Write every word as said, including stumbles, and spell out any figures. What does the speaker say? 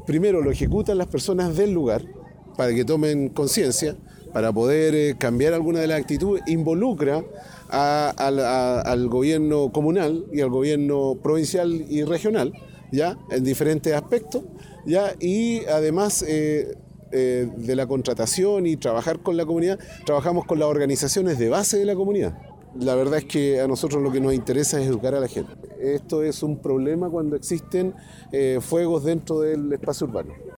primero lo ejecutan las personas del lugar para que tomen conciencia, para poder eh, cambiar alguna de las actitudes, involucra a, a, a, al gobierno comunal y al gobierno provincial y regional, ya, en diferentes aspectos, ya, y además eh, eh, de la contratación y trabajar con la comunidad, trabajamos con las organizaciones de base de la comunidad. La verdad es que a nosotros lo que nos interesa es educar a la gente. Esto es un problema cuando existen eh, fuegos dentro del espacio urbano.